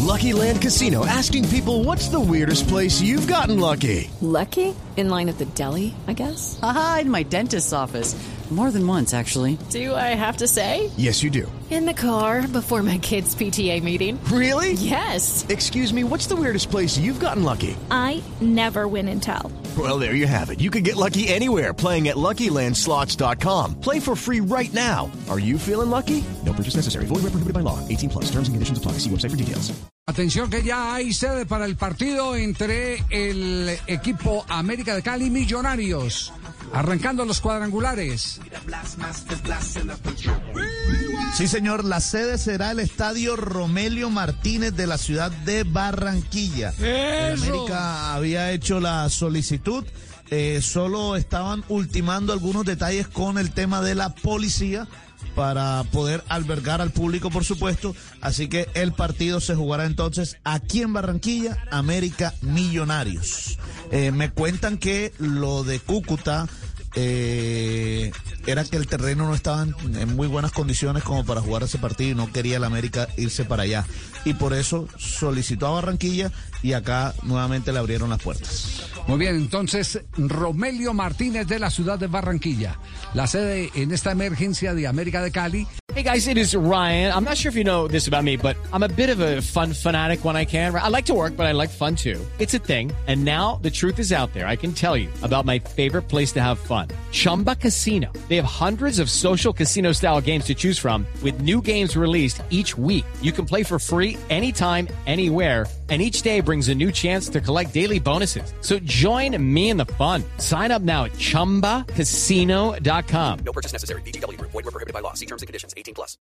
Lucky Land Casino, asking people, what's the weirdest place you've gotten lucky? Lucky? In line at the deli, I guess? Aha, in my dentist's office. More than once, actually. Do I have to say? Yes, you do. In the car before my kids' PTA meeting. Really? Yes. Excuse me, what's the weirdest place you've gotten lucky? I never win and tell. Well, there you have it. You can get lucky anywhere, playing at LuckyLandSlots.com. Play for free right now. Are you feeling lucky? No purchase necessary. Void where prohibited by law. 18+. Terms and conditions apply. See website for details. Atención que ya hay sede para el partido entre el equipo América de Cali y Millonarios. Arrancando los cuadrangulares. Sí, señor, la sede será el estadio Romelio Martínez de la ciudad de Barranquilla. El América había hecho la solicitud, solo estaban ultimando algunos detalles con el tema de la policía para poder albergar al público, por supuesto. Así que el partido se jugará entonces aquí en Barranquilla, América Millonarios. Me cuentan que lo de Cúcuta era que el terreno no estaba en muy buenas condiciones como para jugar ese partido y no quería el América irse para allá. Y por eso solicitó a Barranquilla y acá nuevamente le abrieron las puertas. Muy bien, entonces Romelio Martínez de la ciudad de Barranquilla, la sede en esta emergencia de América de Cali. Hey guys, it is Ryan. I'm not sure if you know this about me, but I'm a bit of a fun fanatic when I can. I like to work, but I like fun too. It's a thing. And now the truth is out there. I can tell you about my favorite place to have fun. Chumba Casino. They have hundreds of social casino style games to choose from with new games released each week. You can play for free anytime, anywhere. And each day brings a new chance to collect daily bonuses. So join me in the fun. Sign up now at ChumbaCasino.com. No purchase necessary. VGW Group. Void where prohibited by law. See terms and conditions. 18+.